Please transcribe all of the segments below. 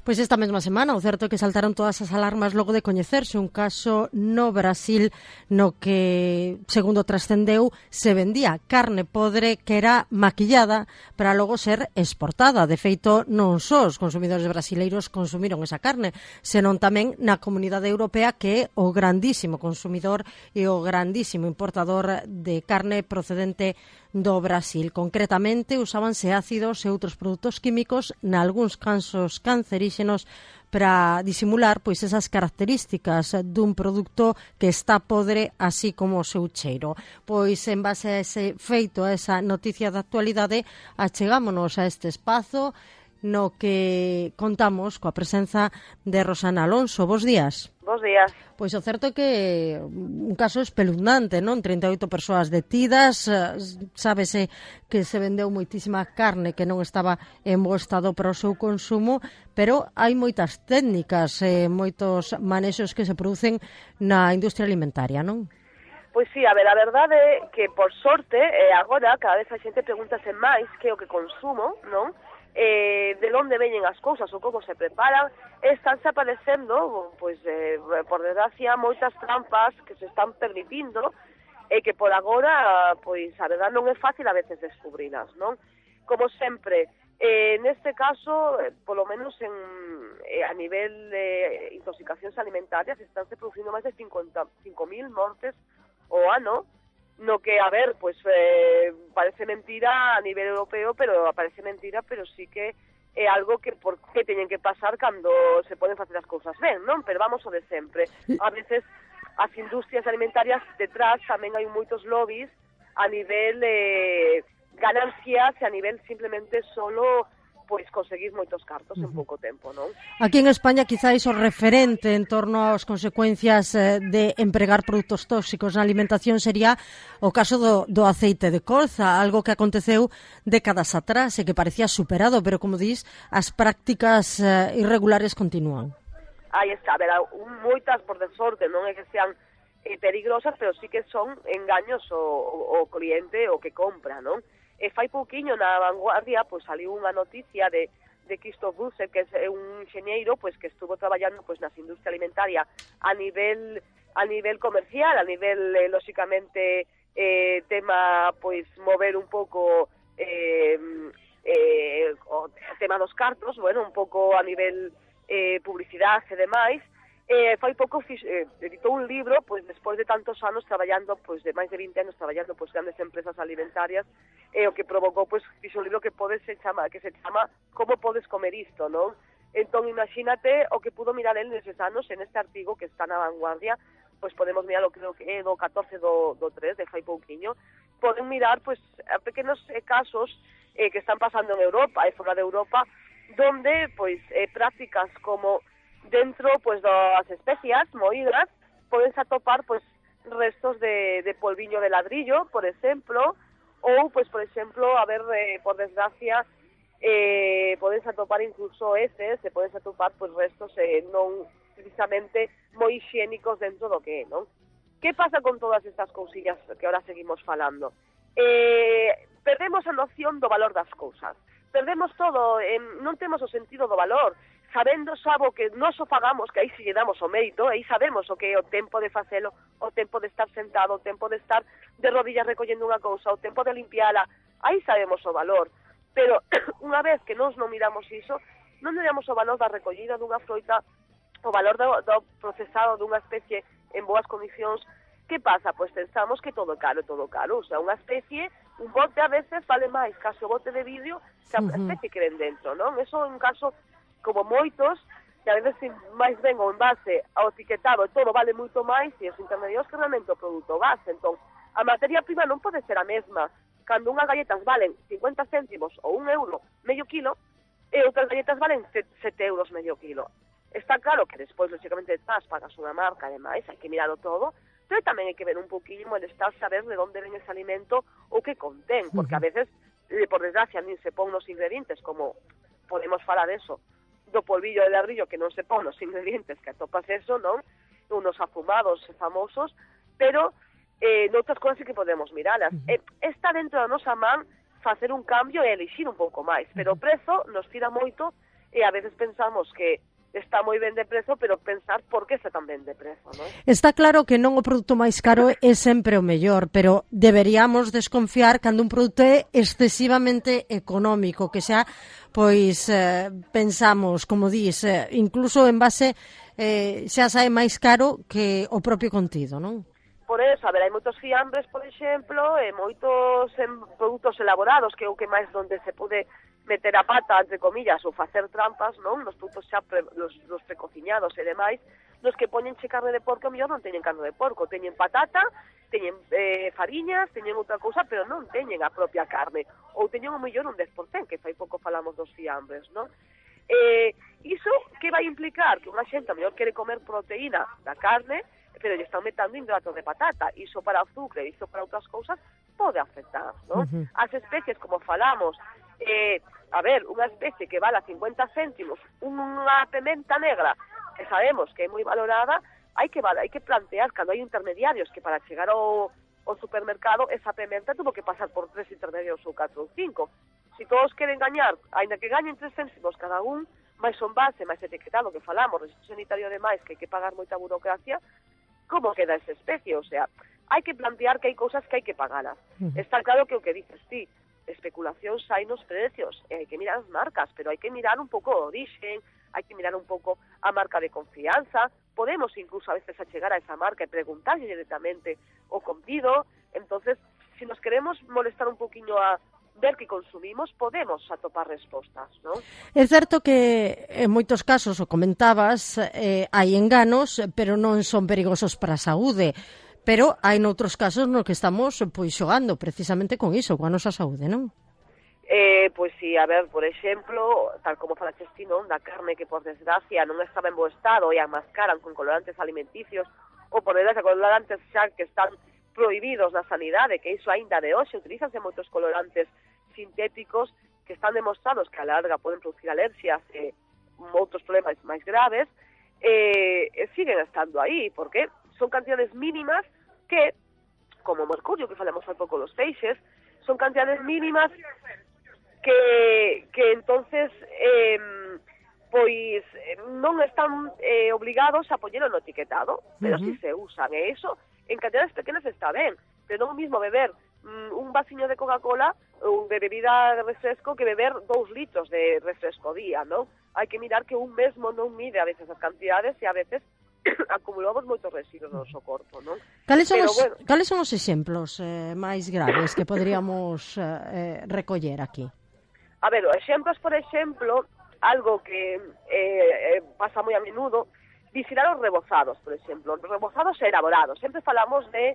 Pois esta mesma semana, o certo é que saltaron todas as alarmas logo de coñecerse un caso no Brasil no que, segundo trascendeu, se vendía carne podre que era maquillada para logo ser exportada. De feito, non só os consumidores brasileiros consumiron esa carne, senón tamén na Comunidade Europea, que é o grandísimo consumidor e o grandísimo importador de carne procedente do Brasil. Concretamente, usábanse ácidos e outros produtos químicos, nalgúns casos canceríxenos, para disimular pois esas características dun produto que está podre, así como o seu cheiro. Pois en base a ese feito, a esa noticia de actualidade, achegámonos a este espazo no que contamos coa presenza de Rosana Alonso. Bos días. Bos días. Pois o certo é que un caso espeluznante, non? 38 persoas detidas, sábese que se vendeu moitísima carne que non estaba en bo estado para o seu consumo, pero hai moitas técnicas, moitos manexos que se producen na industria alimentaria, non? Pois sí, a verdade é que, por sorte, agora cada vez a xente pregúntase máis que é o que consumo, non? De onde veñen as cousas ou como se preparan, estánse aparecendo, pois, por desgracia, moitas trampas que se están permitindo e que por agora, pois, a verdade non é fácil a veces descubrilas, non? Como sempre, neste caso, polo menos a nivel de intoxicacións alimentarias, estánse producindo máis de 55.000 mortes o ano, no que, a ver, pues parece mentira a nivel europeo, pero parece mentira, pero sí que é algo que por que teñen que pasar cando se poden facer as cousas ben, non? Pero vamos o de sempre. A veces as industrias alimentarias detrás tamén hai moitos lobbies a nivel ganancias e a nivel simplemente solo pois conseguir moitos cartos en pouco tempo, non? Aquí en España quizáis o referente en torno ás consecuencias de empregar produtos tóxicos na alimentación sería o caso do aceite de colza, algo que aconteceu décadas atrás e que parecía superado, pero como dis, as prácticas irregulares continúan. Aí está, a ver, moitas por de sorte, non é que sean peligrosas, pero sí que son engaños o cliente o que compra, non? E fai pouquiño na Vanguardia pois saliu unha noticia de Christoph Buse, que é un enxeñeiro pois que estuvo traballando pois nas industria alimentaria a nivel comercial, a nivel lóxicamente tema pois mover un pouco o tema dos cartos, bueno, un pouco a nivel publicidade e demais. Fai pouco editou un libro, pois despois de tantos anos traballando, pois de máis de 20 anos traballando pois grandes empresas alimentarias, o que provocou pois fixo un libro que se chama Como podes comer isto, non? Entón imagínate o que pudo mirar el neses anos en este artigo que está na Vanguardia, pois podemos mirar o creo que é do 14 do 3 de fai pouquiño. Poden mirar pois a pequenos casos que están pasando en Europa e fora de Europa, donde pois prácticas como dentro pois das especias moídas podense atopar pois restos de polviño de ladrillo, por exemplo, ou pois por exemplo, a ver, por desgracia podense atopar incluso se podense atopar pois restos non precisamente moi higiénicos dentro do que é, non? Que pasa con todas estas cousillas que ahora seguimos falando? Perdemos a noción do valor das cousas, perdemos todo, non temos o sentido do valor, sabendo sabo que nos o fagamos, que aí si lle damos o mérito, aí sabemos o que é o tempo de facelo, o tempo de estar sentado, o tempo de estar de rodillas recollendo unha cousa, o tempo de limpiala, aí sabemos o valor. Pero unha vez que nos non miramos iso, non miramos o valor da recollida dunha froita, o valor do procesado dunha especie en boas condicións. Que pasa? Pois pensamos que todo caro, o sea, unha especie, un bote a veces vale máis case o bote de vidrio que a especie que ven dentro, non? Eso é un caso como moitos, que a veces máis ben o envase ao etiquetado e todo vale moito máis e os intermedios que realmente o produto base. Entón, a materia prima non pode ser a mesma cando unhas galletas valen 50 céntimos ou 1 euro medio kilo e outras galletas valen 7 euros medio kilo. Está claro que despois, lógicamente, detrás pagas unha marca, ademais, hai que mirarlo todo, pero tamén hai que ver un poquinho el estar saber de onde ven ese alimento ou que contén, porque a veces, por desgracia, nin se pon nos ingredientes, como podemos falar eso, do polvillo de ladrillo que non se pon os ingredientes que atopas eso, non? Unos afumados famosos, pero noutras cousas sí que podemos miralas. Está dentro da nosa man facer un cambio e elixir un pouco máis, pero o prezo nos tira moito e a veces pensamos que está moi ben de prezo, pero pensar por que está tan ben de prezo, non? Está claro que non o produto máis caro é sempre o mellor, pero deberíamos desconfiar cando un produto é excesivamente económico, que xa, pois, pensamos, como dis, incluso en base xa sae máis caro que o propio contido, non? Por eso, a ver, hai moitos fiambres, por exemplo, e moitos produtos elaborados, que é o que máis donde se pode meter a pata, entre comillas, ou facer trampas, non? Nos produtos xa los precociñados e demais, nos que poñenche carne de porco, a mellor non teñen carne de porco, teñen patata, teñen fariñas, teñen outra cousa, pero non teñen a propia carne, ou teñen o mellor un 10%, que fai pouco falamos dos fiambres, non? Iso que vai implicar? Que unha xente a mellor quere comer proteína da carne, pero lle están metendo hidratos de patata, iso para o azúcar, iso para outras cousas, pode afectar, non? As especies, como falamos, a ver, unha especie que vale 50 céntimos, unha pementa negra, que sabemos que é moi valorada, hai que plantear, cando hai intermediarios, que para chegar ao supermercado, esa pementa tuvo que pasar por 3 intermediarios ou 4 ou 5. Si todos queren gañar, ainda que gañen 3 céntimos cada un, máis son base, máis etiquetado, que falamos, registro sanitario de máis, que hai que pagar moita burocracia, como queda esa especie? O sea, hai que plantear que hai cousas que hai que pagalas. Está claro que o que dices ti, especulación sai nos precios, e hai que mirar as marcas, pero hai que mirar un pouco o orixen, hai que mirar un pouco a marca de confianza, podemos incluso a veces achegar a esa marca e preguntarlle directamente o contido. Entonces, si nos queremos molestar un poquinho a ver que consumimos, podemos atopar respostas, non? É certo que en moitos casos, o comentabas, hai enganos, pero non son perigosos para a saúde. Pero hai noutros casos no que estamos pois xogando precisamente con iso, coa nosa saúde, non? Pois sí, a ver, por exemplo, tal como falaches ti, non, da carne que por desgracia non estaba en bo estado e a mascaran con colorantes alimenticios, ou por desgracia colorantes xa que están prohibidos na sanidade, que iso aínda de hoxe utilizanse moitos colorantes sintéticos que están demostrados que a larga poden producir alerxias e outros problemas máis graves, siguen estando aí, porque son cantidades mínimas que, como o mercurio que falamos hai pouco dos peixes, son cantidades mínimas que entonces pois non están obligados a poñelo no etiquetado, pero si se usan, e iso en cantidades pequenas está ben, pero non o mismo beber un vasiño de Coca-Cola ou de bebida de refresco que beber 2 litros de refresco día, non? Hai que mirar que un mesmo non mide a veces as cantidades e a veces acumulamos moitos residuos no noso corpo, non? Cales son os exemplos máis graves que poderíamos recoller aquí? A ver, exemplos, por exemplo, algo que pasa moi a menudo, vigilar os rebozados, por exemplo, os rebozados elaborados. Sempre falamos de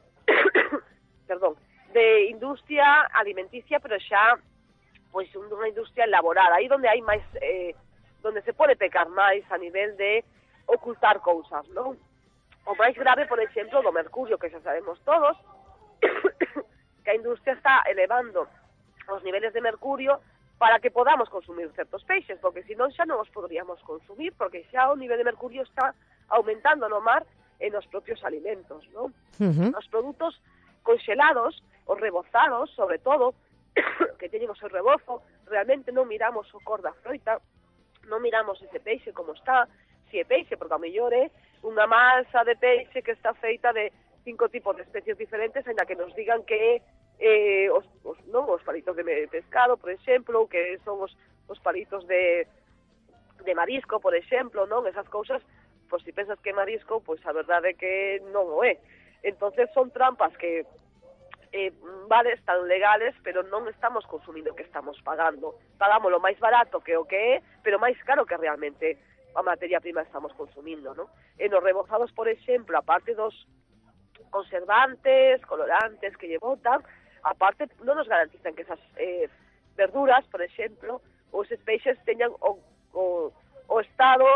de industria alimenticia, pero xa pois unha industria elaborada, aí onde hai máis donde se pode pecar máis a nivel de ocultar cousas, non? O máis grave, por exemplo, do mercurio, que xa sabemos todos, que a industria está elevando os niveles de mercurio para que podamos consumir certos peixes, porque senón xa non os podríamos consumir, porque xa o nivel de mercurio está aumentando no mar e nos propios alimentos, non? Os produtos conxelados, os rebozados, sobre todo, que teñen o seu rebozo, realmente non miramos o cor da froita, non miramos ese peixe como está, si é peixe, porque a mellor é unha masa de peixe que está feita de 5 tipos de especies diferentes, ainda que nos digan que os palitos de pescado, por exemplo, ou que son os palitos de marisco, por exemplo, non? Esas cousas, pois se pensas que é marisco, pois a verdade é que non o é. Entonces son trampas que vale, están legales, pero non estamos consumindo o que estamos pagando. Pagamos lo máis barato que o que é, pero máis caro que realmente a materia prima estamos consumindo, non? E nos rebozados, por exemplo, aparte dos conservantes, colorantes que lle botan, aparte non nos garantizan que esas verduras, por exemplo, ou eses peixes teñan o estado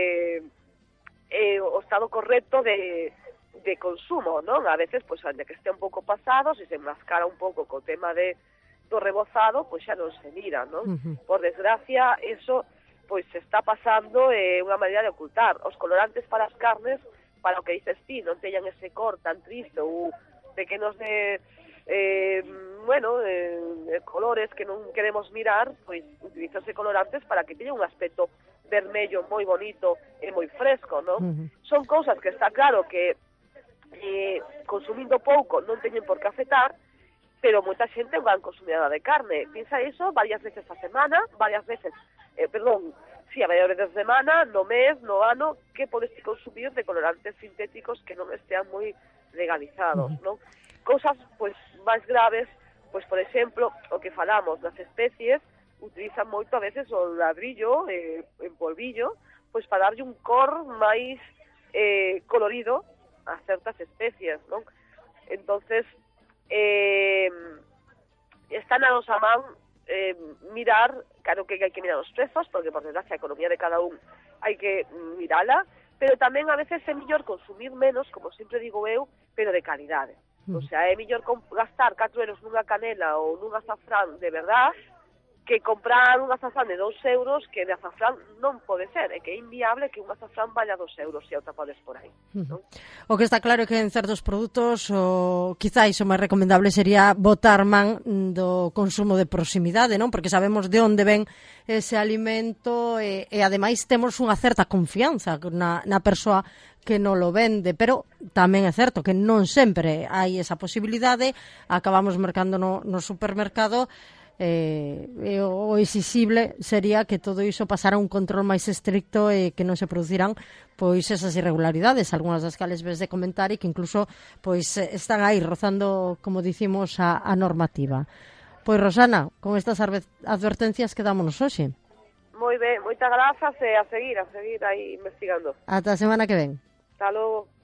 correcto de consumo, non? A veces, pois, ainda que este un pouco pasado, se enmascara un pouco co tema do rebozado, pois xa non se mira, non? Por desgracia, eso, pois, se está pasando unha maneira de ocultar. Os colorantes para as carnes, para o que dices ti, non teñan ese cor tan triste ou pequenos de colores que non queremos mirar, pois utilizarse colorantes para que teña un aspecto vermello moi bonito e moi fresco, non? Son cousas que está claro que consumindo pouco non teñen por que afectar, pero moita xente é unha gran consumidora de carne. Piensa iso varias veces a semana, a varias veces de semana, no mes, no ano, que podes consumir de colorantes sintéticos que non estean moi legalizados, non? Cousas, pois, máis graves, pois, por exemplo, o que falamos das especies, utilizan moito a veces o ladrillo en polvillo, pois, para darlle un cor máis colorido a certas especies, non? Entonces, está na nosa man mirar, claro que hai que mirar os prezos, porque por desgracia a economía de cada un hai que mirala, pero tamén a veces é mellor consumir menos, como sempre digo eu, pero de calidade. O sea, é mellor gastar 4 euros nunha canela ou nun azafrán de verdad que comprar un azafrán de 2 euros, que de azafrán non pode ser, é que é inviable que un azafrán vaya a 2 euros se outra podes por aí, non? O que está claro é que en certos produtos quizáis o máis recomendable sería botar man do consumo de proximidade, non? Porque sabemos de onde ven ese alimento e ademais temos unha certa confianza na persoa que non lo vende, pero tamén é certo que non sempre hai esa posibilidade, acabamos mercando no supermercado. O exixible sería que todo iso pasara a un control máis estricto e que non se produciran pois esas irregularidades, algunhas das cales ves de comentar e que incluso pois están aí rozando, como dicimos, a normativa. Pois Rosana, con estas advertencias quedámonos hoxe. Moi ben, moitas grazas e a seguir aí investigando. Ata a semana que ven. Hasta logo.